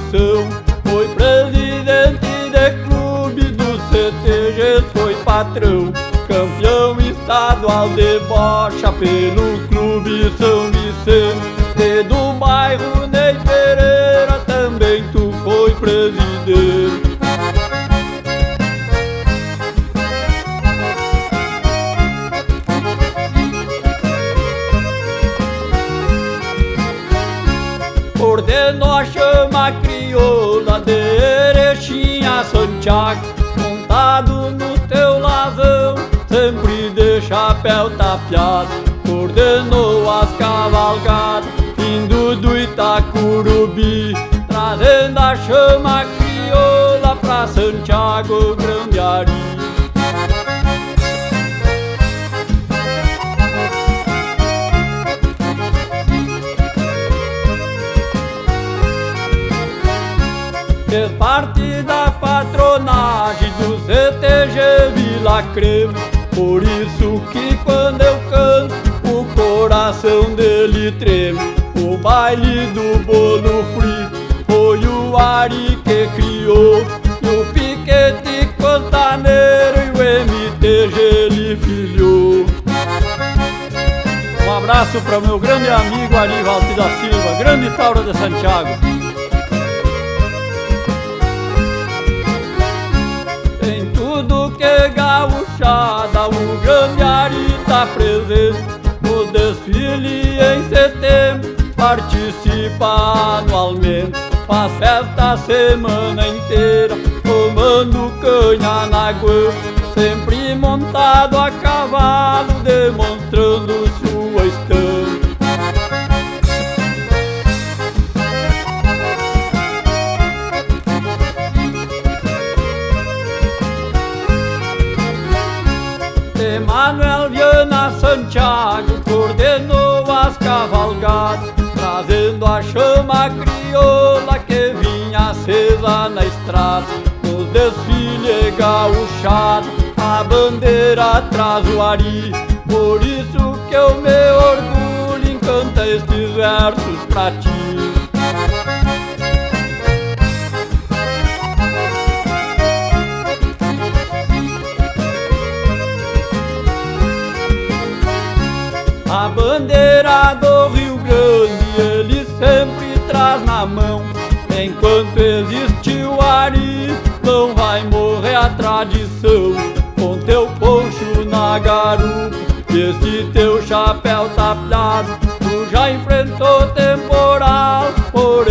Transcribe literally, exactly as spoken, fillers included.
eleição. Foi presidente de clube do C T G, foi patrão, campeão estadual de bocha pelo clube São Vicente. E do bairro Ney Pereira também tu foi presidente. Ordenou a chama crioula de Erechinha Santiago, montado no teu lasão, sempre de chapéu tapeado. Ordenou as cavalgadas, vindo do Itacurubi, trazendo a chama crioula pra Santiago Grande Ari. Fez parte da patronagem do C T G Vila Creme, por isso que quando eu canto o coração dele treme. O baile do bolo frito foi o Ari que criou, e o piquete costaneiro e o M T G ele filhou. Um abraço para o meu grande amigo Ari Valti da Silva, grande taura de Santiago. Tudo que gauchada, o grande Ari tá presente. No desfile em setembro participa anualmente. Faz festa a semana inteira, tomando canha na guampa, sempre montado a cavalo, demonstrando sua estampa. Manuel Viana Santiago coordenou as cavalgadas, trazendo a chama crioula que vinha acesa na estrada. Nos desfiles gauchado, a bandeira traz o Ari, por isso que eu me orgulho em cantar estes versos pra ti. A bandeira do Rio Grande ele sempre traz na mão. Enquanto existe o Ari, não vai morrer a tradição. Com teu poncho na garupa e esse teu chapéu tapeado, tu já enfrentou temporal, por